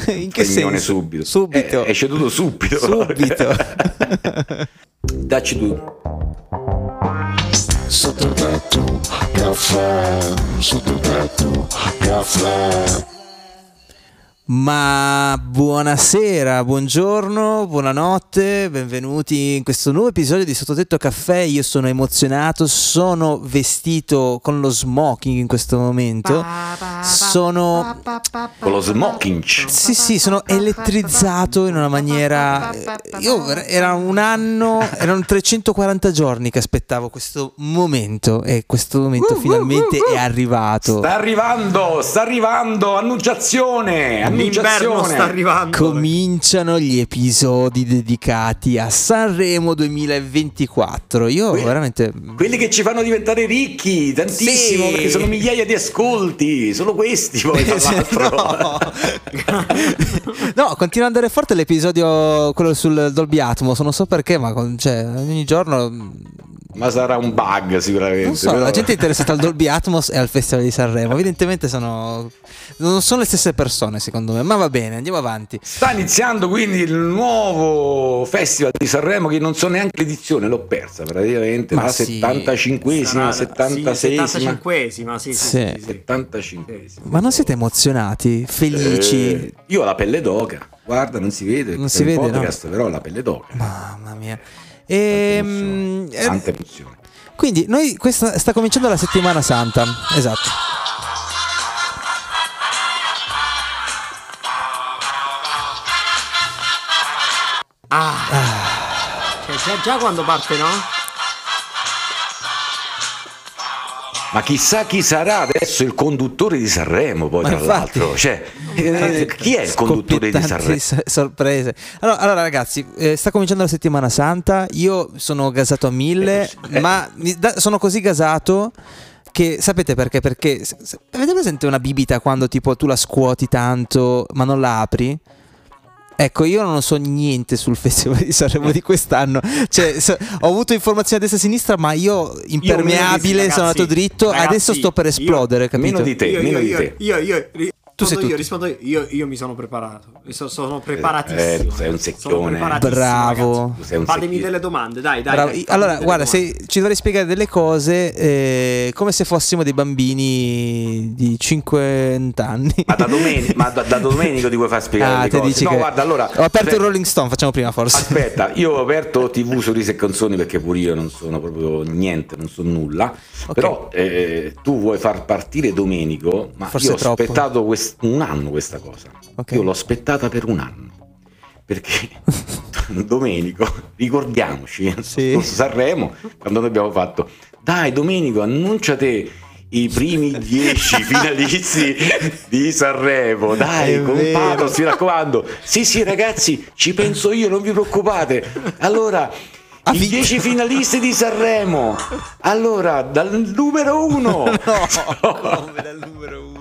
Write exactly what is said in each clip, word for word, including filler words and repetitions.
In che senso? Subito. Subito. Eh, è ceduto subito. Subito. Dacci tu. Sottotetto caffè, sottotetto caffè. Ma buonasera, buongiorno, buonanotte, benvenuti in questo nuovo episodio di Sottotetto Caffè. Io sono emozionato, sono vestito con lo smoking in questo momento. Sono con lo smoking. Sì, sì, sono elettrizzato in una maniera. Io era un anno, erano trecentoquaranta giorni che aspettavo questo momento e questo momento uh, finalmente uh, uh, uh. è arrivato. Sta arrivando, sta arrivando, annunciazione. L'inverno sta arrivando. Cominciano gli episodi dedicati a Sanremo duemilaventiquattro. Io que- veramente quelli che ci fanno diventare ricchi tantissimo, sì. Perché sono migliaia di ascolti. Solo questi poi tra l'altro. No. No, continua ad andare forte l'episodio quello sul Dolby Atmos. Non so perché, ma cioè, ogni giorno. Ma sarà un bug sicuramente. Non so, però. La gente è interessata al Dolby Atmos e al Festival di Sanremo. Evidentemente sono non sono le stesse persone secondo me, ma va bene, andiamo avanti. Sta iniziando quindi il nuovo Festival di Sanremo, che non so neanche l'edizione, l'ho persa praticamente, ma la sì. settantacinquesima, settantaseiesima, sì, settantacinquesima, sì, sì, sì. sì, sì. settantacinquesima. Ma non siete emozionati, felici? Eh, io ho la pelle d'oca, guarda, non si vede, non si vede, podcast, no? Però ho la pelle d'oca. Mamma mia. E, tante emozioni. Quindi noi questa sta cominciando la settimana santa, esatto. Ah, ah. Cioè, già, già quando parte, no? Ma chissà chi sarà adesso il conduttore di Sanremo, poi ma tra infatti, l'altro, cioè, eh, chi è il conduttore di Sanremo? Sorprese. Allora, allora ragazzi, eh, sta cominciando la settimana santa. Io sono gasato a mille, eh. ma mi da, sono così gasato che sapete perché? Perché se, se, avete presente una bibita quando tipo tu la scuoti tanto ma non la apri? Ecco, io non so niente sul Festival di Sanremo di quest'anno. Cioè, so, ho avuto informazioni a destra e a sinistra, ma io impermeabile, io, sono andato dritto. Ragazzi, adesso sto per esplodere, io, capito? Meno di te, io, meno io, di te. Io, io, io, tu sei io tu. rispondo io, io, io mi sono preparato. Sono, sono preparatissimo. Eh, sei un secchione. Bravo. Fatemi delle domande, dai, dai. dai allora, guarda, se ci dovrei spiegare delle cose eh, come se fossimo dei bambini di cinquanta anni. Ma da, domen- ma da, da Domenico ti vuoi far spiegare ah, le cose? Dici no, che... guarda, allora ho aperto aspetta, il Rolling Stone, facciamo prima forse. Aspetta, io ho aperto tivù Sorrisi e Canzoni perché pure io non sono proprio niente, non so nulla. Okay. Però eh, tu vuoi far partire Domenico, ma forse io ho troppo. aspettato quest- un anno questa cosa. Okay. Io l'ho aspettata per un anno. Perché Domenico, ricordiamoci, sì. Sanremo, quando noi abbiamo fatto dai Domenico, annuncia te i primi dieci finalisti di Sanremo, dai, con pathos, mi raccomando. Sì sì ragazzi, ci penso io, non vi preoccupate. Allora ah, i dieci finalisti di Sanremo. Allora, dal numero uno. No, come dal numero uno?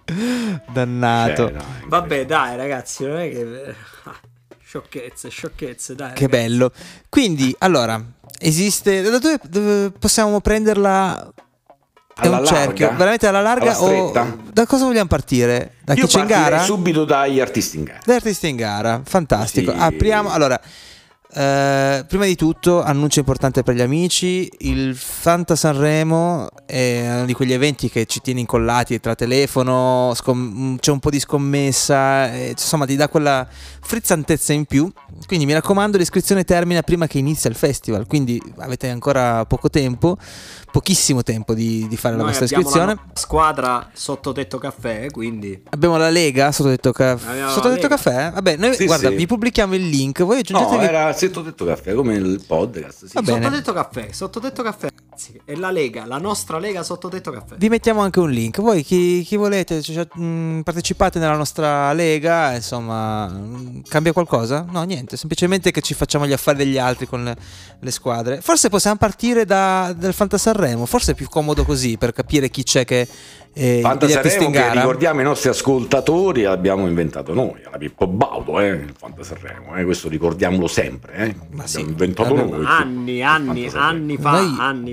Dannato. Cioè, no, vabbè dai ragazzi, non è che sciocchezze, sciocchezze, dai. Che ragazzi. bello. Quindi, allora, esiste da dove, dove possiamo prenderla? È alla un cerchio, larga? veramente alla larga alla o da cosa vogliamo partire? Da Io chi c'è in gara? subito dagli artisti in gara. Dagli artisti in gara, fantastico. Sì. Apriamo, allora Uh, prima di tutto, annuncio importante per gli amici: il Fanta Sanremo è uno di quegli eventi che ci tiene incollati tra telefono, scom- c'è un po' di scommessa, eh, insomma ti dà quella frizzantezza in più. Quindi mi raccomando, l'iscrizione termina prima che inizia il festival, quindi avete ancora poco tempo, pochissimo tempo di, di fare Noi la vostra abbiamo iscrizione. La squadra Sottotetto Caffè, quindi abbiamo la Lega Sottotetto Caffè. Sottotetto Caffè? Vabbè, noi sì, guarda, sì. vi pubblichiamo il link, voi aggiungetevi. No, era Sottotetto Caffè, come il podcast. Sì. Va bene. Sottotetto Caffè, Sottotetto Caffè, ragazzi, è la Lega, la nostra Lega Sottotetto Caffè. Vi mettiamo anche un link. Voi chi, chi volete, cioè, mh, partecipate nella nostra Lega, insomma, mh, cambia qualcosa? No, niente, semplicemente che ci facciamo gli affari degli altri con le, le squadre. Forse possiamo partire da, dal Fanta Sanremo, forse è più comodo così per capire chi c'è che eh, Fanta gli artisti Sanremo, in gara. che ricordiamo i nostri ascoltatori, l'abbiamo inventato noi, alla Pippo Baudo, eh, il Fanta Sanremo, eh, questo ricordiamolo sempre, eh. Ma L'abbiamo sì, inventato abbiamo noi. Anni, anni, anni fa, Noi anni fa.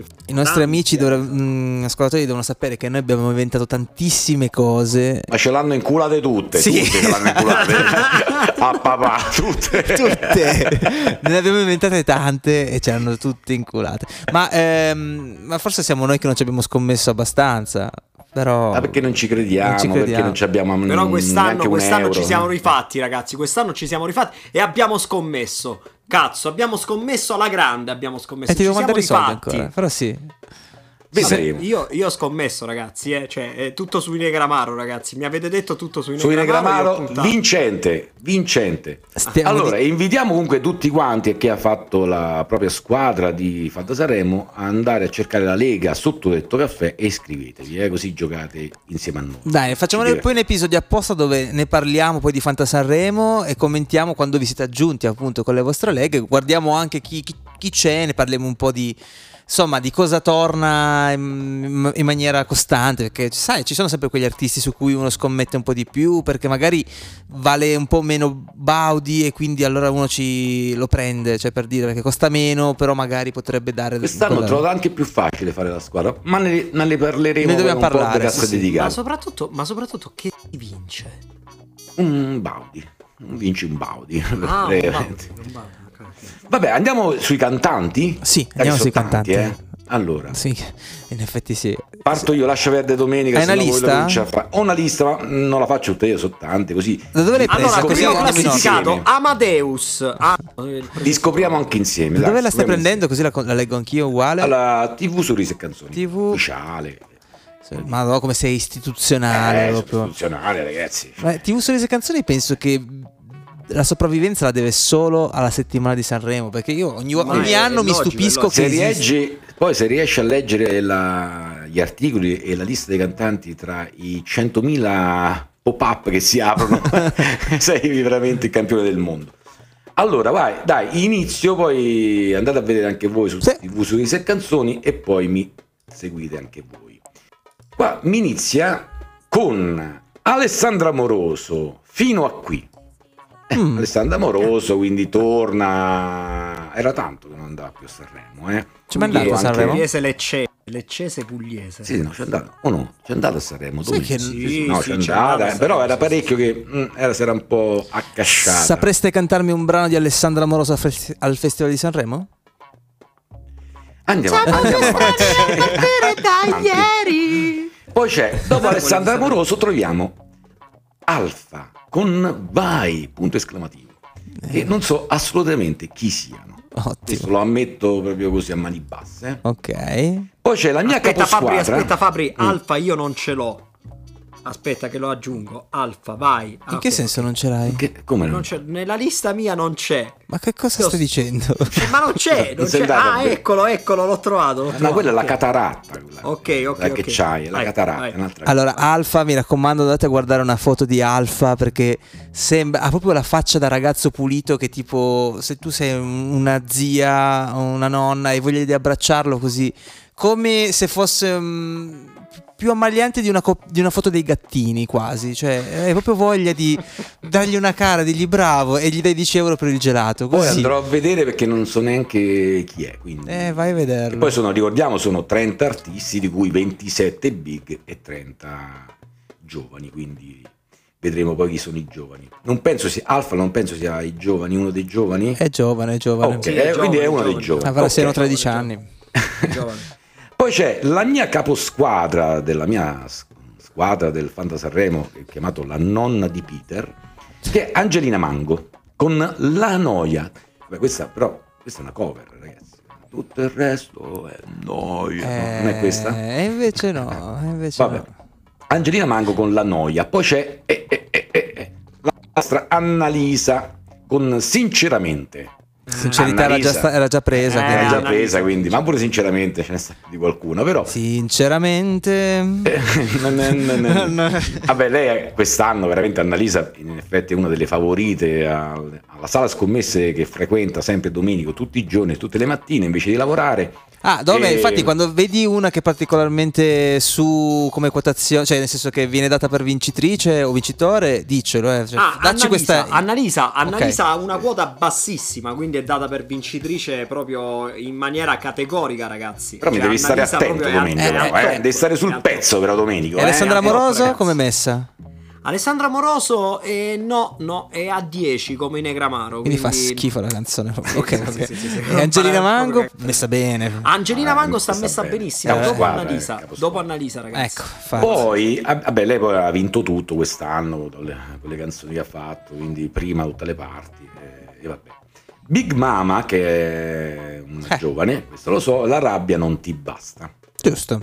I nostri Tanti, amici, eh. dovrev- mh, ascoltatori, devono sapere che noi abbiamo inventato tantissime cose. Ma ce l'hanno inculate tutte, Sì. tutte ce l'hanno inculate. A papà, tutte. Tutte ne abbiamo inventate tante e ce l'hanno tutte inculate. Ma, ehm, ma forse siamo noi che non ci abbiamo scommesso abbastanza. Però Ma perché non ci crediamo, Non ci perché crediamo. non ci abbiamo mm, Però quest'anno, neanche un quest'anno euro. ci siamo rifatti, ragazzi. Quest'anno ci siamo rifatti e abbiamo scommesso. Cazzo, abbiamo scommesso alla grande. Abbiamo scommesso. E ti devo ci siamo mandare i soldi rifatti. ancora. Però sì. Vedremo. Io, io ho scommesso, ragazzi. Eh. Cioè, è tutto su Inegramaro, ragazzi. Mi avete detto tutto su Su Inegramaro. io ho Inegramaro, puntato. vincente, vincente. Stiamo Allora, di- invitiamo comunque tutti quanti e chi ha fatto la propria squadra di Fanta Sanremo a andare a cercare la Lega sotto Detto Caffè e iscrivetevi, eh, così giocate insieme a noi. Dai, facciamo Ci poi un episodio apposta dove ne parliamo poi di Fanta Sanremo e commentiamo quando vi siete aggiunti appunto con le vostre leghe. Guardiamo anche chi, chi, chi c'è, ne parliamo un po' di... Insomma, di cosa torna in, in maniera costante, perché sai, ci sono sempre quegli artisti su cui uno scommette un po' di più, perché magari vale un po' meno Baudi e quindi allora uno ci lo prende, cioè per dire, perché costa meno, però magari potrebbe dare... Quest'anno ho quella- trovato anche più facile fare la squadra, ma ne, ne parleremo Ne dobbiamo con un parlare, podcast sì, sì. Ma dedicato. soprattutto, ma soprattutto che vince? Un Baudi, vinci un Baudi. Ah, un praticamente. Baudi, un Baudi, ok, ok. Vabbè, andiamo sui cantanti? Sì, Dai, andiamo sono sui tanti, cantanti. eh. Allora, Sì, in effetti sì. parto io, lascia perdere domenica. Hai una sennò voi lista? lo cominci a fare. Ho una lista, ma non la faccio tutta io, sono tante, così. Da dove l'hai presa? Allora, Così primo andiamo in ordine. classificato insieme. Amadeus. Ah, Li scopriamo anche insieme. Da dai, dove la stai scopriamo prendendo? Così la, la leggo anch'io uguale. insieme. Alla tivù su Risi e Canzoni. tivù. Ufficiale. Ma no, come sei istituzionale Eh, proprio. istituzionale, ragazzi. Ma tivù Sorrisi e Canzoni penso che la sopravvivenza la deve solo alla settimana di Sanremo, perché io ogni, Ma ogni è anno mi logico, stupisco è che Se esiste. riesci, poi se riesci a leggere la- gli articoli e la lista dei cantanti tra i centomila pop-up che si aprono, sei veramente il campione del mondo. Allora, vai, dai, inizio, poi andate a vedere anche voi su Sì. tivù su Risi e Canzoni e poi mi seguite anche voi. Qua mi inizia con Alessandra Moroso, fino a qui. Eh, Mm. Alessandra Moroso, quindi torna. Era tanto che non andava più a Sanremo, eh. Ci è mai andato a Anche- Sanremo? Pugliese Lecce, Leccese Pugliese. Sì, no, c'è andato. O no? C'è andato a Sanremo. Sai dove? che- Sì, no, sì, c'è c'è andata, andato a eh, però Sanremo, era sì, parecchio che mm, era, si era un po' accasciata. Sapreste cantarmi un brano di Alessandra Moroso al, festi- al Festival di Sanremo? Andiamo, andiamo avanti. Avanti. Poi c'è, dopo Alessandra Moroso troviamo Alfa con Vai, punto esclamativo. Che non so assolutamente chi siano. Questo Ottimo. lo ammetto proprio così a mani basse. eh. Ok. Poi c'è la mia Aspetta Fabri, caposquadra. aspetta Fabri, Mm. Alfa io non ce l'ho. Aspetta che lo aggiungo. Alfa, vai. Ah, In che ok. senso non ce l'hai? Che- come no? Non c'è, nella lista mia non c'è. Ma che cosa Io- stai dicendo? Eh, ma non c'è, non Non sei c'è. andato a Ah, vedere. eccolo, eccolo, l'ho trovato. l'ho No, trovato, quella è la ok. cataratta. Quella, Ok, ok, quella che ok. c'hai, è la Vai, cataratta. vai. è un'altra cosa. Allora, Alfa, mi raccomando, andate a guardare una foto di Alfa perché sembra, ha proprio la faccia da ragazzo pulito che tipo, se tu sei un- una zia o una nonna e voglia di abbracciarlo così, come se fosse mm, più ammagliante di una, co- di una foto dei gattini quasi, cioè hai proprio voglia di dargli una cara, dirgli bravo e gli dai dieci euro per il gelato, Poi così. andrò a vedere perché non so neanche chi è. Quindi. Eh, vai a vederlo. E poi sono, ricordiamo, sono trenta artisti, di cui ventisette big e trenta giovani, quindi vedremo poi chi sono i giovani. Non penso sia Alfa, non penso sia i giovani, uno dei giovani. È giovane, è giovane. Ok, Sì, è eh, quindi è giovane, uno dei giovane. giovani. Avrà Ok. siano tredici anni. Giovane. Poi c'è la mia caposquadra della mia s- squadra del Fanta Sanremo, che è chiamato la nonna di Peter, che è Angelina Mango con La Noia. Beh, questa però questa è una cover, ragazzi. Tutto il resto è noia. no? Non è questa? E invece no, e invece Vabbè. no. Angelina Mango con La Noia. Poi c'è eh, eh, eh, eh, eh, la nostra Annalisa con Sinceramente. Sincerità era già, Annalisa. sta- era già presa. Eh, Era quindi- già Annalisa. presa, quindi, ma pure sinceramente ce ne sta di qualcuno, però Sinceramente, Non- non- non- vabbè, lei è- quest'anno veramente Annalisa in effetti è una delle favorite al, al la sala scommesse che frequenta sempre Domenico tutti i giorni, tutte le mattine, invece di lavorare. Ah, dove? E- Infatti, quando vedi una che è particolarmente su come quotazione, cioè nel senso che viene data per vincitrice o vincitore, diccelo. Eh. Cioè, Ah, dacci Annalisa, questa. Annalisa, Annalisa Ok. ha una quota bassissima, quindi è data per vincitrice proprio in maniera categorica, ragazzi. Però mi Cioè, devi stare Annalisa attento, proprio è al- Domenico, è al però, eh. top, Devi stare è sul al pezzo, top. però, Domenico. E eh. Alessandra eh, Amoroso ragazzi. come è messa? Alessandra Amoroso, eh, no, no, è a dieci come Negramaro. Quindi fa quindi- schifo la canzone. Sì, Ok, sì, ok. sì, sì, sì. E Angelina Non Mango fare- messa bene. Angelina Ah, Mango sta sta messa bene. benissimo. Capo dopo squadra, Annalisa, eh, capo dopo squadra. Annalisa, ragazzi. Ecco, infatti. Poi, ah, vabbè, lei poi ha vinto tutto quest'anno con le, con le canzoni che ha fatto, quindi prima tutte le parti. E, e vabbè. Big Mama, che è una Eh. giovane, questo lo so, la rabbia non ti basta. Giusto.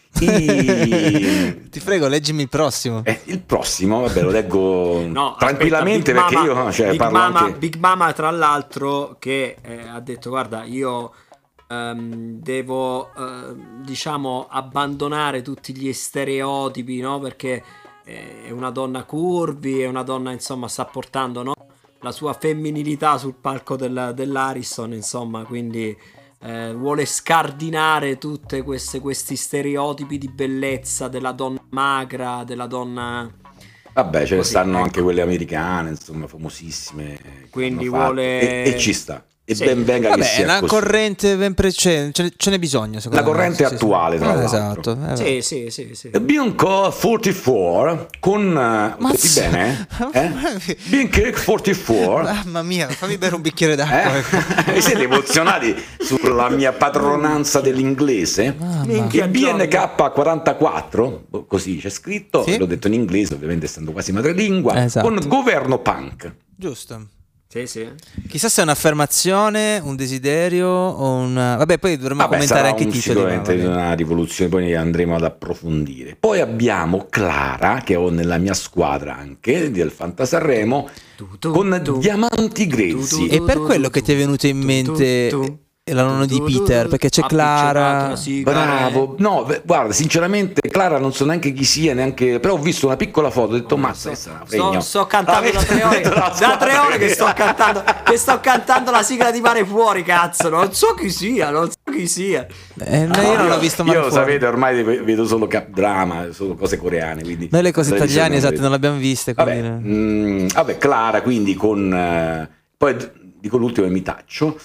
I- Ti prego, leggimi il prossimo. eh, il prossimo, vabbè, lo leggo No, tranquillamente aspetta, Big perché Mama- io cioè, Big parlo Mama, anche... Big Mama, tra l'altro, che eh, ha detto: guarda, io ehm, devo ehm, diciamo abbandonare tutti gli stereotipi, no? Perché eh, è una donna curvy, è una donna, insomma, sta portando, no? La sua femminilità sul palco del, dell'Ariston, insomma, quindi eh, vuole scardinare tutte queste, questi stereotipi di bellezza della donna magra, della donna. Vabbè, ce ne Così, stanno ecco. anche quelle americane, insomma, famosissime. che Quindi hanno fatto. vuole- E, e ci sta. E Sì. ben venga che Vabbè, è sia una così. corrente ben precedente. Ce, ce n'è bisogno, secondo La me. corrente Sì, sì, attuale, sì. tra Eh, l'altro. Esatto. eh, Sì, sì, sì, sì. Bianco quarantaquattro con uh, tutti Mazza. bene? Eh? Bianco quarantaquattro Mamma mia, fammi bere un bicchiere d'acqua. eh? Siete emozionati sulla mia padronanza dell'inglese? Minchia, Il B N K quarantaquattro, così c'è scritto, Sì. l'ho detto in inglese ovviamente essendo quasi madrelingua, Esatto. con governo punk. Giusto. Sì, sì. Chissà se è un'affermazione, un desiderio o una... Vabbè, poi dovremmo Vabbè, commentare sarà anche i un, titoli. ma sicuramente vabbè. una rivoluzione, poi andremo ad approfondire. Poi abbiamo Clara, che ho nella mia squadra anche, del Fantasarremo, Tu, tu, con tu. Diamanti Grezzi. E per quello che ti è venuto in mente la nonna di Peter, perché c'è Clara. Bravo, no, beh, guarda, sinceramente Clara non so neanche chi sia, neanche, però ho visto una piccola foto, ho detto mazza, questa è una Sto, fregna. sto cantando La da metto tre ore, dentro la da squadra. tre ore che sto cantando, che sto cantando la sigla di Mare Fuori, cazzo, non so chi sia, non so chi sia. Eh, no, io non l'ho visto mai Io fuori. sapete, ormai vedo solo cap drama, solo cose coreane, quindi Noi le cose televisione italiane, non esatto, vedo. non le abbiamo viste. Vabbè, Quindi... mm, vabbè, Clara quindi con eh, poi d- dico l'ultimo e mi taccio.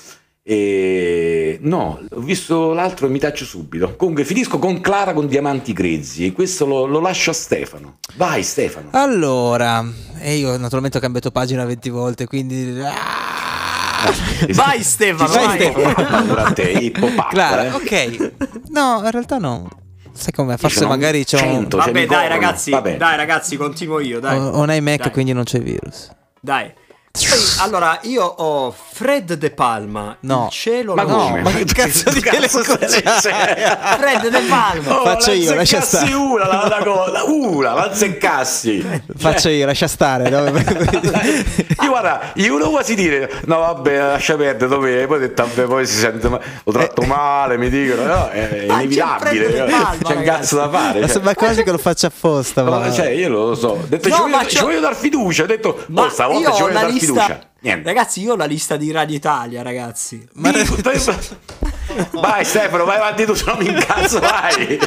E no, ho visto l'altro e mi taccio subito. Comunque finisco con Clara con Diamanti Grezzi e questo lo, lo lascio a Stefano. Vai Stefano. Allora, e io naturalmente ho cambiato pagina venti volte, quindi... Ah! Vai Stefano, Vai, vai. Stefano. Durante Hippo Pacca, Clara, eh. ok. No, in realtà no. Sai com'è? Forse sono magari c'è un... cento. Cioè, Vabbè, mi dai corrono, ragazzi, vabbè. dai ragazzi, continuo io, dai. Ho ho un iMac, Dai. quindi non c'è virus. Dai. Poi, allora, io ho Fred De Palma, No. Il cielo Ma lo no, come? ma che cazzo di cazzo elenco c'è? Fred De Palma. Oh, Faccio io, la lascia azzeccassi stare. una, la, la, la, una, la azzeccassi. Faccio io, lascia stare. no? Io guarda, io volevo quasi dire no vabbè lascia perdere dove poi ho detto vabbè poi si sente ma- lo tratto male mi dicono no è Ma c'è inevitabile Fred De Palma, c'è un ragazzi. cazzo da fare Ma cioè. sembra quasi che lo faccia apposta. No, Ma... cioè io lo so ho detto No, ci, voglio, ma ci c'ho- voglio dar fiducia ho detto Ma oh, stavolta io ci ho voglio la dar lista, fiducia niente ragazzi, io ho la lista di Radio Italia, ragazzi. Ma- vai Stefano vai avanti tu se no mi incazzo vai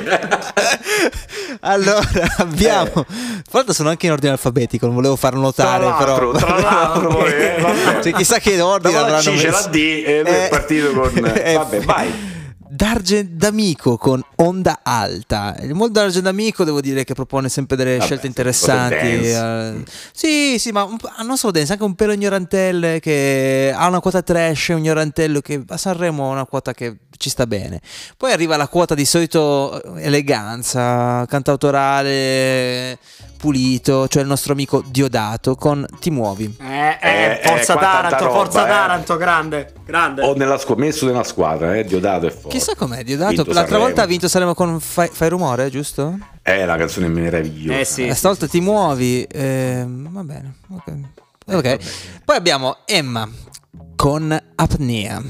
Allora abbiamo. Tra l'altro sono anche in ordine alfabetico, non volevo farlo notare, tra l'altro, però. tra l'altro poi, eh, vabbè. Cioè, chissà che ordine dopo la avranno C c'è messo. la D e lui è Eh, partito con eh, vabbè vai Dargen D'Amico con Onda Alta. Il mondo Dargen D'Amico devo dire che propone sempre delle Vabbè, scelte sì, interessanti. cose eh. Sì, sì, ma un po'- ah, non solo dance, anche un pelo ignorantelle che ha una quota trash, un ignorantello che a Sanremo ha una quota che ci sta bene. Poi arriva la quota di solito eleganza, cantautorale, pulito, cioè il nostro amico Diodato con Ti muovi. Eh, eh, Eh, forza eh, quanta Taranto, roba, forza eh. Taranto, grande, grande. ho nella squ- messo nella squadra eh Diodato è forte Chissà com'è Diodato. Vinto L'altra Sanremo. volta ha vinto Sanremo con Fai, Fai rumore, giusto? è la canzone meravigliosa Eh sì. Eh, stavolta ti muovi. ehm, va bene. Ok. Ok. Poi abbiamo Emma con Apnea.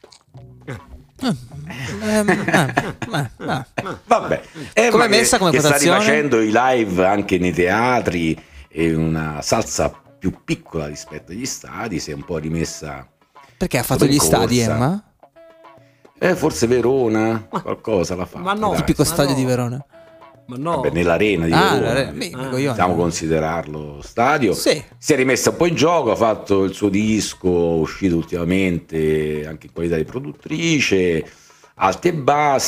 Ah, ehm, ah, ah, ah. vabbè Emma Come che- messa come che sta votazione? rifacendo i live anche nei teatri e una salsa più piccola rispetto agli stadi, si è un po' rimessa. Perché ha fatto in gli corsa. stadi, Emma? Eh, forse Verona, qualcosa l'ha fatta. ma no, dai. Tipico ma stadio no. di Verona. Ma no. Vabbè, nell'arena di Ah, Verona. la- mi- mi Ah. coglione. Possiamo considerarlo stadio. Sì. Si è rimessa un po' in gioco, ha fatto il suo disco, uscito ultimamente anche in qualità di produttrice, alti e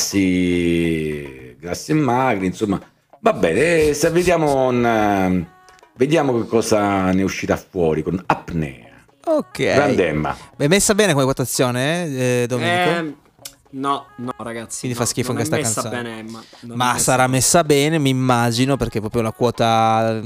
bassi, grassi e magri, insomma. Va bene, se vediamo, un, vediamo che cosa ne uscirà fuori con Apnea. Ok. Grande Emma. È messa bene come quotazione, eh, Domenico? Eh, no, no, ragazzi. Quindi no, fa schifo non è questa messa canzone. bene, Emma. Non è Ma messa sarà bene. messa bene, mi immagino, perché proprio la quota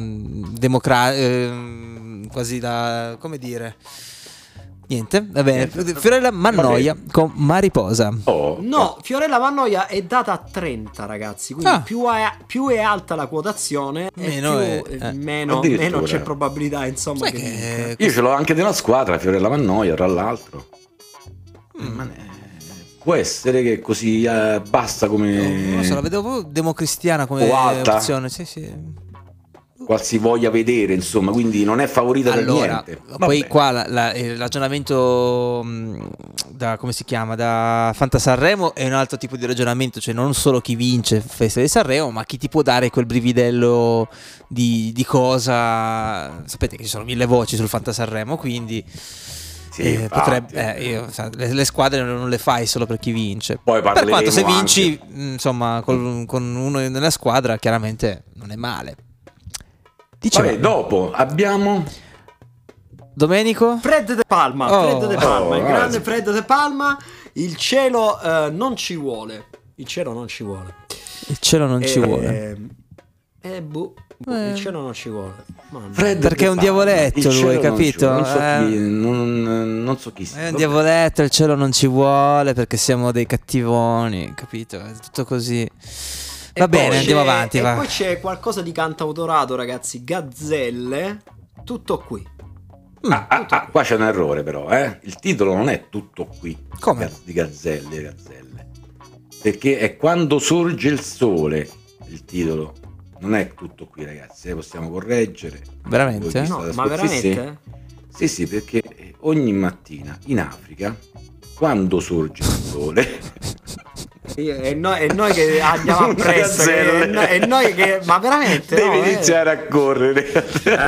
democratica, quasi da, come dire, niente, va bene. Fiorella Mannoia con Mariposa. Oh, No, Fiorella Mannoia è data a trenta, ragazzi. Quindi Ah. più, è, più è alta la quotazione, e Meno più, è- eh, eh. meno, Addirittura. meno c'è probabilità, insomma. Sai che che Io ce l'ho anche nella squadra, Fiorella Mannoia, tra l'altro. Mm. Ma ne- può essere che così eh, basta come non lo so, la vedevo proprio democristiana come O alta. opzione. Sì, sì. qual si voglia vedere, insomma, quindi non è favorita Allora, da niente. poi Vabbè. qua la- la- il ragionamento mh, da come si chiama da Fanta Sanremo è un altro tipo di ragionamento, cioè non solo chi vince il Festival di Sanremo, ma chi ti può dare quel brividello di, di cosa. Sapete che ci sono mille voci sul Fanta Sanremo, quindi Sì, eh, infatti. potrebbe, eh, io, sa, le, le squadre non le fai solo per chi vince. Poi Per quanto se parleremo vinci, mh, insomma, col- con uno nella squadra, chiaramente non è male. Dicevamo, Vabbè, dopo abbiamo Domenico? Fred De Palma, Oh. Fred De Palma, il Oh, grande ah, Fred De Palma. Il cielo eh, non ci vuole. Il cielo non ci vuole. Il cielo non ci Eh, vuole. Eh, boh, boh, Eh. il cielo non ci vuole. Ma no. Fred Perché è un De Palma. diavoletto Il lui, cielo non capito? ci vuole, Non so, Eh. chi, non, non so chi sia. È un Vabbè. diavoletto, il cielo non ci vuole perché siamo dei cattivoni, capito? È tutto così. E Va poi bene, c'è- andiamo avanti, e va. poi c'è qualcosa di cantautorato, ragazzi. Gazzelle, tutto qui. Ah, ah, ah, qua c'è un errore però, eh? Il titolo non è tutto qui. Come? Gaz- Di Gazzelle, Gazzelle. Perché è Quando sorge il sole il titolo. Non è tutto qui, ragazzi, eh, possiamo correggere. Veramente? Voi chi No, state ma ascoltando- sì, veramente? Sì, sì, perché ogni mattina in Africa, quando sorge il sole, Io- E noi, e noi che andiamo Una appresso. che- gazzella. E noi, e noi che. Ma veramente? devi no, eh? iniziare a correre.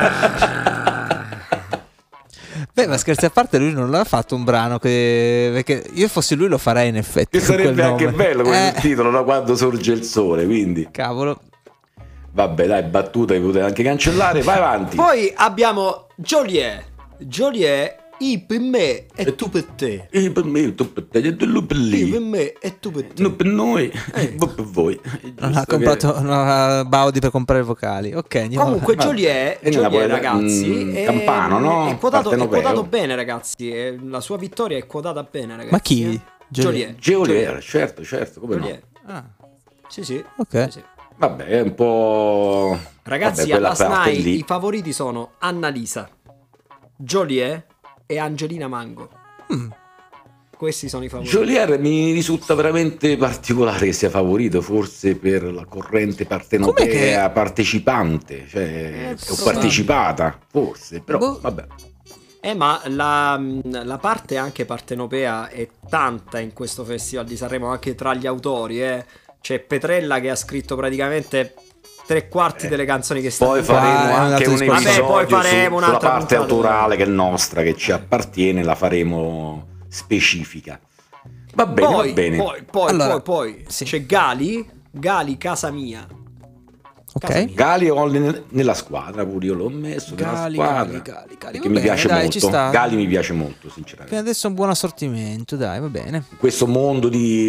Beh, ma scherzi a parte, lui non l'ha fatto un brano che. Perché io fossi lui lo farei in effetti. Che con quel sarebbe anche nome. bello come Eh, titolo, no? Quando sorge il sole, quindi. Cavolo. Vabbè, dai, battuta che potete anche cancellare, vai avanti. Poi abbiamo Joliet. Joliet, i per me e tu per te. E per me, tu per te, e tu per Io lì. per me e tu per te. Non per noi, voi per voi. Non ha comprato una Baudi per comprare vocali. Ok, andiamo Comunque avanti. Joliet, E Joliet, nella- ragazzi, mm, è, Campano, no? è quotato, è Partenopeo. quotato bene, ragazzi. e La sua vittoria è quotata bene, ragazzi. Ma chi? eh. Joliet. Joliet. Geolier, certo, certo, come Joliet. no. Ah, Sì, sì. ok. Sì, sì. Vabbè, è un po'. Ragazzi, Vabbè, quella alla parte SNAI lì. i favoriti sono Annalisa, Joliet e Angelina Mango. Mm. Questi sono i favoriti. Jolier mi risulta veramente particolare che sia favorito, forse per la corrente partenopea Com'è che- partecipante, cioè Eh, o probabile. partecipata, forse, però Boh. vabbè. Eh, ma la, la parte anche partenopea è tanta in questo Festival di Sanremo, anche tra gli autori, eh. C'è Petrella che ha scritto praticamente tre quarti delle canzoni che stanno Poi in faremo Ah, è un anche altro un discorso. episodio Vabbè, poi faremo su- sulla un'altra parte puntata. autorale che è nostra, che ci appartiene, la faremo specifica. Va bene, Poi, va bene. poi, poi, Allora, poi, poi sì. c'è Gali, Gali Casa Mia. Casa Ok. mia. Gali ho nel- nella squadra, pure io l'ho messo Gali, nella squadra. Gali, Gali, Gali. Perché Va mi bene, piace dai, ci molto. sta. Gali mi piace molto, sinceramente. Che adesso è un buon assortimento, dai, va bene. In questo mondo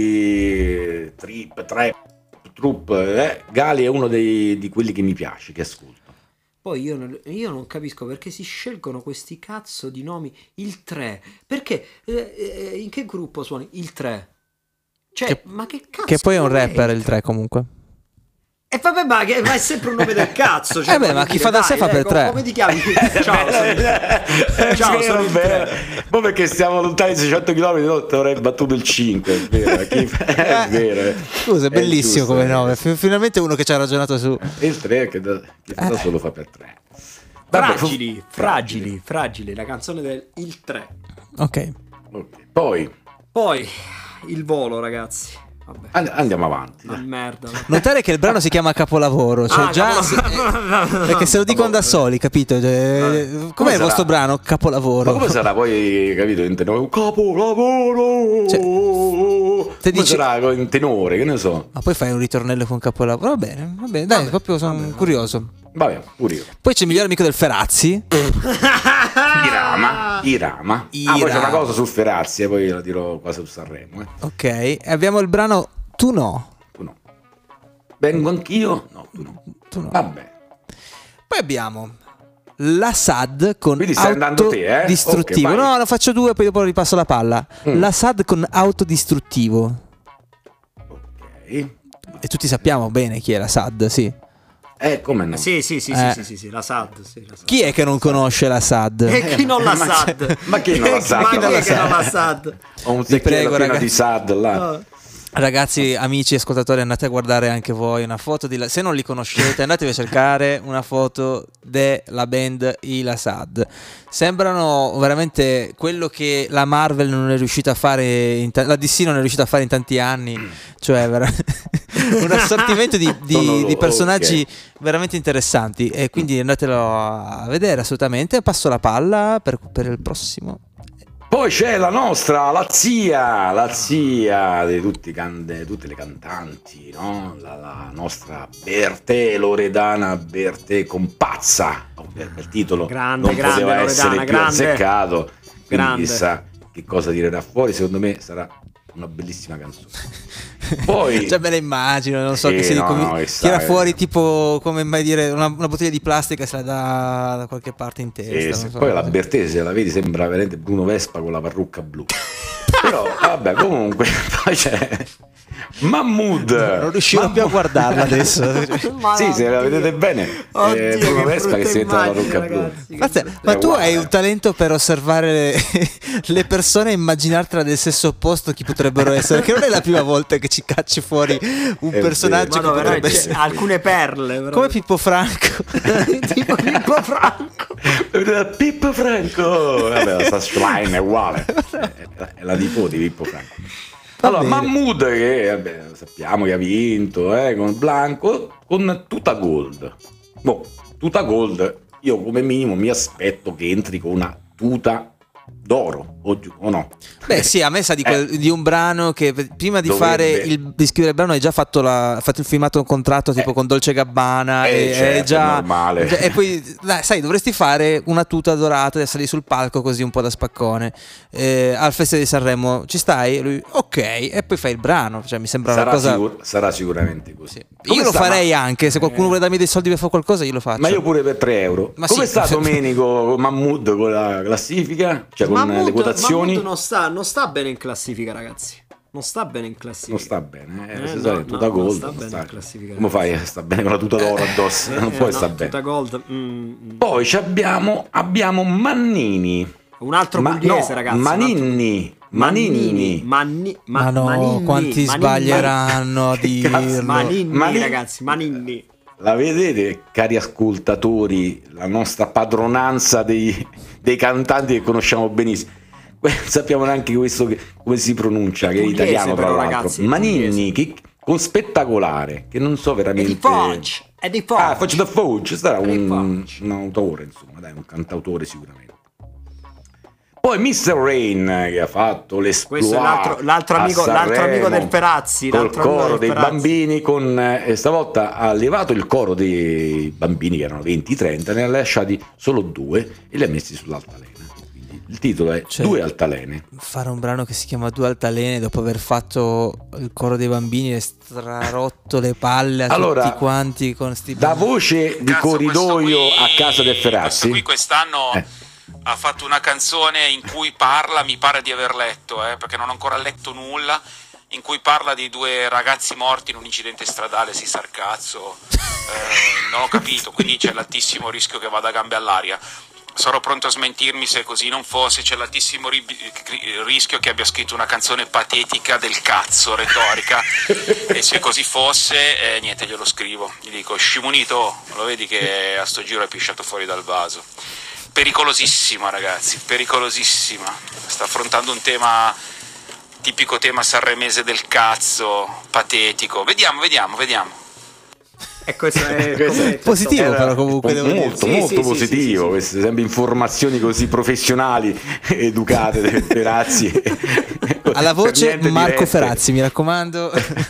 di trip, trap, trup, eh, Gali è uno dei, di quelli che mi piace, che ascolto. Poi io non, io non capisco perché si scelgono questi cazzo di nomi. Il tre. Perché? eh, eh, in che gruppo suoni? Il tre. Cioè, Che- ma che cazzo? Che poi è un nome rapper il il tre comunque. E vabbè, ma, che, ma è sempre un nome del cazzo. Cioè, Eh beh, voglio ma chi dire, fa da dai, sé fa dai, per com- tre. Come ti chiami? Ciao, sono il- Ciao, sono il vero. tre. Ma perché stiamo lontani seicento chilometri, no, ti avrei battuto il cinque, è vero. Chi- È vero. eh. Scusa, è bellissimo giusto, come eh. nome. F- finalmente uno che ci ha ragionato su. E il tre che da, che fa da Eh. solo fa per tre. Vabbè, Fragili, fu- fragili, fragili, la canzone del Il tre. Ok. Ok. Poi Poi il volo, ragazzi. Vabbè. and- andiamo avanti. Ma merda. Notare che il brano si chiama Capolavoro, cioè Ah, già capolavoro. perché se lo dicono da soli, capito? Cioè, com'è il sarà? vostro brano? Ma Capolavoro. come sarà poi, capito, in tenore? Un capolavoro! Cioè, te come dici- sarà in tenore, che ne so? Ma poi fai un ritornello con Capolavoro. Va bene, va bene, dai, proprio sono curioso. Vabbè, pure io. Poi c'è il migliore amico del Ferazzi. Irama, Irama. Ah, poi c'è Irama. una cosa su Ferazzi, e poi la dirò qua su Sanremo. Eh. Ok, e abbiamo il brano Tu no. Tu no. Vengo anch'io? No, tu no. Tu no. Vabbè. Poi abbiamo la S A D con Quindi stai andando te, eh? autodistruttivo. Ok, vai. no, lo faccio due, poi dopo ripasso la palla. Mm. La S A D con autodistruttivo. Ok. E tutti sappiamo bene chi è la S A D, sì. Eh, come no? Sì, sì, sì, Eh. sì, sì, sì, sì, la S A D, sì, la S A D. Chi è che non conosce la S A D? E chi non la Ma S A c'è- D? ma chi non la S A D? Ma chi Non la è che non la S A D? Ho un Vi secchiello prego, pieno ragazzi. di S A D là. Ragazzi, amici ascoltatori, andate a guardare anche voi una foto di la... Se non li conoscete, andatevi a cercare una foto della band I La S A D. Sembrano veramente quello che la Marvel non è riuscita a fare, in ta- la D C non è riuscita a fare in tanti anni, cioè vera- un assortimento di, di- Sono loro, di personaggi ok. veramente interessanti. E quindi andatelo a vedere assolutamente. Passo la palla per, per il prossimo. Poi c'è la nostra, la zia, la zia di tutti i can- di tutte le cantanti, no? La, la nostra Bertè, Loredana Bertè compazza, per il titolo Grande, non grande poteva Loredana, essere più grande. azzeccato, quindi Grande. chissà che cosa tirerà fuori, secondo me sarà una bellissima canzone. Poi Già me la immagino, non so Sì, che si no, come- no, che tira sai. fuori tipo come mai dire una, una bottiglia di plastica e se la dà da qualche parte in testa. Sì, non sì. so. Poi la Bertè, se la vedi, sembra veramente Bruno Vespa con la parrucca blu. Però vabbè, comunque poi c'è Mahmood. Non riuscirò più a guardarla adesso. Sì, se la vedete bene, Oddio, eh, che Bruno Vespa che brutta si mette la immagine, parrucca blu. ragazzi, che Mazza, brutta- ma È tu uguale. hai un talento per osservare le, le persone e immaginartela del sesso opposto chi potrebbero essere, che non è la prima volta che ci cacci fuori un È personaggio vero. che Ma no, potrebbe veramente, essere alcune perle però. come Pippo Franco. tipo Pippo Franco. Pippo Franco. Vabbè, la Schlein è uguale. È la nipote di Pippo Franco. Allora, bene. Mahmood che vabbè, sappiamo che ha vinto eh, con Blanco, con Tuta Gold. Boh, Tuta Gold, io come minimo mi aspetto che entri con una tuta d'oro, o, giu- o no? Beh sì, a me sa di, quel- Eh. di un brano che prima di Dovrebbe. fare il, di scrivere il brano hai già fatto, la, fatto il filmato un contratto tipo Eh. con Dolce Gabbana Eh, e, certo, è già, è normale. già- e poi dai, sai dovresti fare una tuta dorata e salire sul palco così un po' da spaccone eh, al Festival di Sanremo, ci stai? E lui ok, e poi fai il brano, cioè mi sembra Sarà, una cosa sicur- sarà sicuramente così. sì. Come Io lo sta, farei ma- anche se qualcuno vuole darmi dei soldi per fare qualcosa io lo faccio. Ma io pure per tre euro. Ma Come sì. sta Domenico Mahmood con la classifica? Cioè con Mahmood- le quotazioni? Mahmood non sta, non sta bene in classifica, ragazzi. Non sta bene in classifica. Non sta bene, eh, Eh, si no, sa, no, tuta non gold. sta non bene sta- in classifica. Come fai? Sta bene con la tuta d'oro addosso, non può Eh, sta no, bene. Tuta Gold. mm, mm. Poi ci abbiamo, abbiamo Mannini. Un altro Ma- pugliese, no, ragazzi. Maninni. Maninni. Manni, ma ma, no, Maninni, quanti Maninni, sbaglieranno a Che cazzo, dirlo. Maninni, Maninni. ragazzi, Maninni. La vedete, cari ascoltatori, la nostra padronanza dei, dei cantanti che conosciamo benissimo. Sappiamo neanche questo che, come si pronuncia, che è pugliese, italiano tra però, l'altro. ragazzi, è Maninni, che, con spettacolare, che non so È di veramente... Foggia, è di Foggia. Ah, Foggia da Foggia, sarà È di un, Foggia. un autore, insomma, dai, un cantautore sicuramente. Poi mister Rain che ha fatto l'esploit. Questo è l'altro, l'altro a amico, l'altro Sanremo, amico del Ferazzi. col l'altro amico coro del dei Ferazzi. bambini con, eh, stavolta ha levato il coro dei bambini che erano venti trenta, ne ha lasciati solo due e li ha messi sull'altalena. Quindi il titolo è Cioè, Due altalene. fare un brano che si chiama Due altalene dopo aver fatto il coro dei bambini e strarotto le palle a Allora, tutti quanti con sti Da voce di Cazzo, corridoio questo qui- a casa del Questo Ferazzi. qui quest'anno Eh. ha fatto una canzone in cui parla, mi pare di aver letto, eh, perché non ho ancora letto nulla, in cui parla di due ragazzi morti in un incidente stradale, si sa il cazzo, eh, non ho capito, quindi c'è l'altissimo rischio che vada a gambe all'aria. sarò pronto a smentirmi se così non fosse. C'è l'altissimo ri- rischio che abbia scritto una canzone patetica del cazzo, retorica, e se così fosse, eh, niente, glielo scrivo. Gli dico: Scimunito, lo vedi che a sto giro è pisciato fuori dal vaso. Pericolosissima, ragazzi, pericolosissima. Sta affrontando un tema, tipico tema sanremese del cazzo, patetico. Vediamo, vediamo, vediamo. E questo è, Questo è positivo, era però comunque devo dire. molto Sì, molto sì, sì, positivo, sì, sì, queste sempre informazioni così professionali, educate del Ferazzi. Alla voce Per niente Marco dirette. Ferazzi, mi raccomando.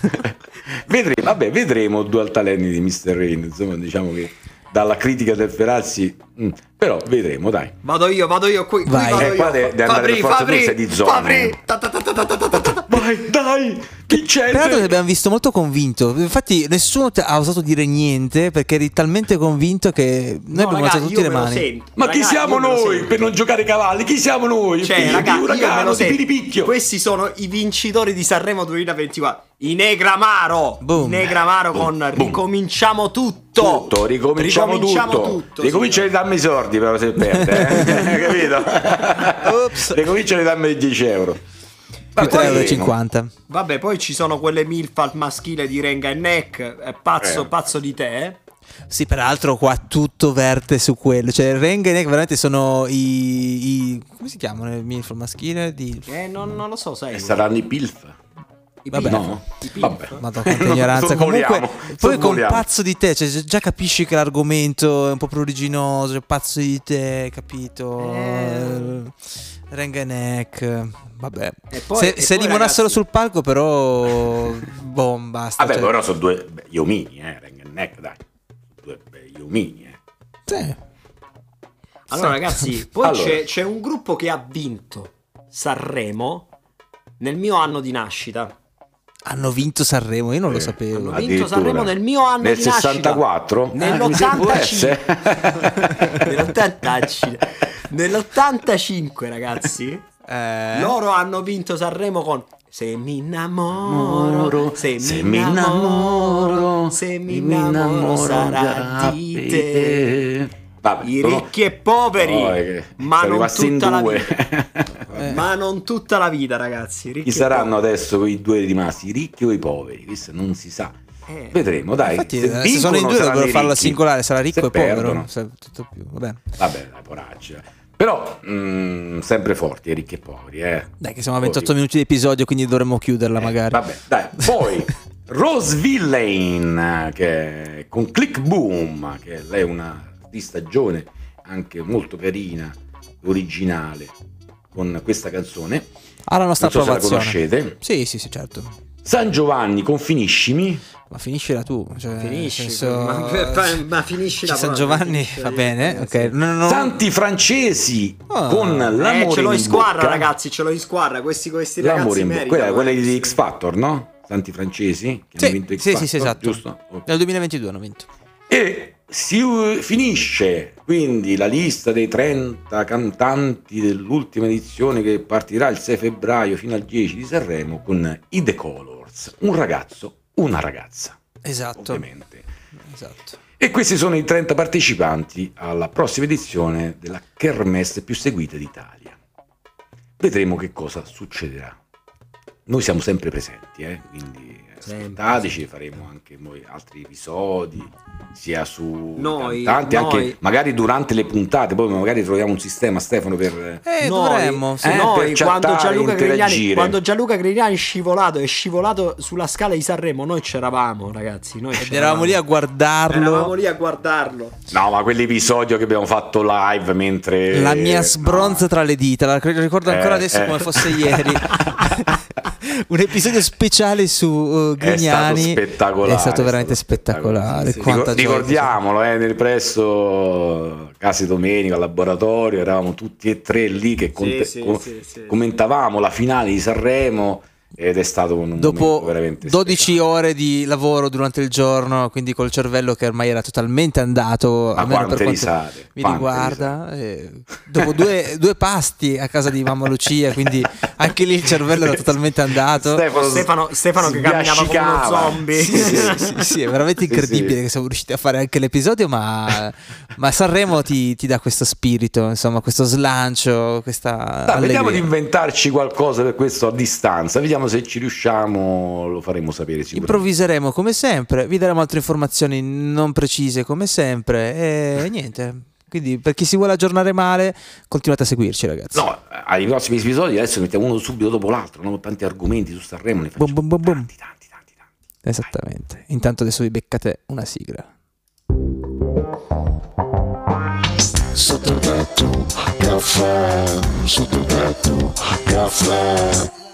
Vedremo, vabbè, vedremo Dual Talenti di mister Rain, insomma, diciamo che dalla critica del Ferazzi, mh, però vedremo, dai. Vado io, vado io qui, qui Vai. vado Eh, io. qua de- deve andare Fabri, per forza Fabri, tu, sei di zona, Fabri. eh. Ta ta ta ta ta ta ta ta. Vai, dai, Peraltro ti vincente! abbiamo visto molto convinto. Infatti nessuno ti ha osato dire niente perché eri talmente convinto che noi No, abbiamo raga, alzato tutti io le me lo mani. sento. Ma Raga, chi siamo io me lo noi sento. per non giocare ai cavalli? Chi siamo noi? Cioè, Figli raga, di io me uragano, lo di sento. piripicchio. Questi sono i vincitori di Sanremo duemilaventiquattro. I Negramaro. Boom. I Negramaro con boom. Ricominciamo tutto. Tutto, ricominciamo, tutto. tutto. Ricomincia a darmi i soldi però se perde, eh? Capito? Ops. Ricomincia a darmi dieci euro. Più Vabbè, tre euro e vedremo. cinquanta. Vabbè, poi ci sono quelle milf al maschile di Renga e Neck. È pazzo, Eh. pazzo di te. Eh? Sì, peraltro qua tutto verte su quello. Cioè Renga e Neck veramente sono i, i come si chiamano il milf maschile di... Eh, non, non lo so, sai. E saranno i pilf. I Vabbè. pilf. No? I pilf. Vabbè. Madonna, quanta ignoranza. Comunque, Sorvoliamo, poi con sorvoliamo. pazzo di te, cioè già capisci che l'argomento è un po' pruriginoso. Cioè, pazzo di te, capito? Eh. Renga e Neck. Vabbè, E poi- se, e se poi, limonassero ragazzi- sul palco, però, boh, basta. Vabbè, cioè, però sono due begli omini, eh, Renga e Neck, dai. Due begli omini, eh. sì. Allora, ragazzi, poi Allora. C'è, c'è un gruppo che ha vinto Sanremo nel mio anno di nascita. Hanno vinto Sanremo, io non lo Eh, sapevo. hanno vinto Addirittura. Sanremo nel mio anno Nel di nascita. sessantaquattro? Nell'ottantacinque. Ah, Nell'ottantacinque. Nell'ottantacinque, ragazzi. Eh? Loro hanno vinto Sanremo con Se mi innamoro, se, se mi mi innamoro, innamoro, se mi innamoro sarà di te. Vabbè, I sono- ricchi e poveri, Oh, è che ma sono non rimasti in tutta la due. vita. Ma non tutta la vita, ragazzi. Ricchi Chi e saranno poveri. adesso quei due rimasti, i ricchi o i poveri? Questo non si sa. Eh. Vedremo, dai. Infatti, se, eh, se vincono sono in due saranno dovrebbero i farlo ricchi. singolare, sarà ricco Se e povero. perdono. Sa- tutto più. Vabbè. Vabbè, la poraccia. Però mh, sempre forti, i ricchi e poveri, eh. Dai, che siamo a ventotto minuti di episodio, quindi dovremmo chiuderla magari. Vabbè, dai. Poi Rose Villain, che con Click Boom, che lei è una artista giovane, anche molto carina, originale, con questa canzone. Ha la nostra Non so se la approvazione. conoscete. Sì, sì, sì, certo. San Giovanni con Finiscimi. Ma finiscila tu. Cioè, Finisci, nel senso- ma, ma, ma finisci la San parola, Giovanni finisci va la- bene, eh, ok. sì. No, no, no. Santi Francesi Ah. con l'amore Eh, ce l'ho in squadra, bocca. ragazzi, ce l'ho in squadra. Questi, questi L'amore ragazzi in bocca. meritano. Quella, quella eh, di sì. X Factor, no? Santi Francesi che Sì, hanno vinto X sì, Factor, sì, sì, esatto. giusto? Ok. Nel duemilaventidue hanno vinto. E si uh, finisce quindi la lista dei trenta cantanti dell'ultima edizione che partirà il sei febbraio fino al dieci di Sanremo con i The Colors, un ragazzo, una ragazza, Esatto. ovviamente. Esatto. E questi sono i trenta partecipanti alla prossima edizione della Kermesse più seguita d'Italia. Vedremo che cosa succederà. Noi siamo sempre presenti, eh? Quindi aspettateci, faremo anche noi altri episodi, sia su Noi- cantanti, noi- anche magari durante le puntate, poi magari troviamo un sistema, Stefano, per... Eh, Noi- dovremmo. Sì. eh, noi, per quando chattare, Gianluca Grignani, interagire. quando Gianluca Grignani è scivolato è scivolato sulla scala di Sanremo, noi c'eravamo, ragazzi. Noi Ed eravamo lì a guardarlo. Eravamo lì a guardarlo. No, ma quell'episodio che abbiamo fatto live mentre... La mia sbronza tra le dita, la ricordo ancora Eh, adesso eh. come fosse ieri. Un episodio speciale su uh, È stato Grignani. spettacolare. È stato veramente è stato spettacolare. Sì, Quanta ricor- gioia. ricordiamolo, eh, nel presso Case Domenico al laboratorio, eravamo tutti e tre lì che conte- sì, co- sì, sì, commentavamo la finale di Sanremo ed è stato un momento Dopo veramente dodici speciale. ore di lavoro durante il giorno, quindi col cervello che ormai era totalmente andato, Ma almeno per quante quanto risate, mi quante riguarda. eh, dopo due, due pasti a casa di mamma Lucia, quindi Anche lì il cervello era totalmente andato. Stefano, Stefano, Stefano che camminava come uno zombie. Sì, sì, sì, sì, è veramente incredibile Sì, sì. che siamo riusciti a fare anche l'episodio, ma, ma Sanremo ti, ti dà questo spirito, insomma, questo slancio, questa Dai, vediamo di allegria. inventarci qualcosa per questo a distanza, vediamo se ci riusciamo, lo faremo sapere sicuramente. Improvviseremo come sempre, vi daremo altre informazioni non precise come sempre e niente. Quindi per chi si vuole aggiornare male, continuate a seguirci, ragazzi. No, ai prossimi episodi adesso ne mettiamo uno subito dopo l'altro, no? Tanti argomenti su Sanremo, ne facciamo Bum, bum, bum, bum. tanti, tanti, tanti, tanti. Esattamente. Intanto adesso vi beccate una sigla. Sotto tetto, caffè, sotto tetto, caffè.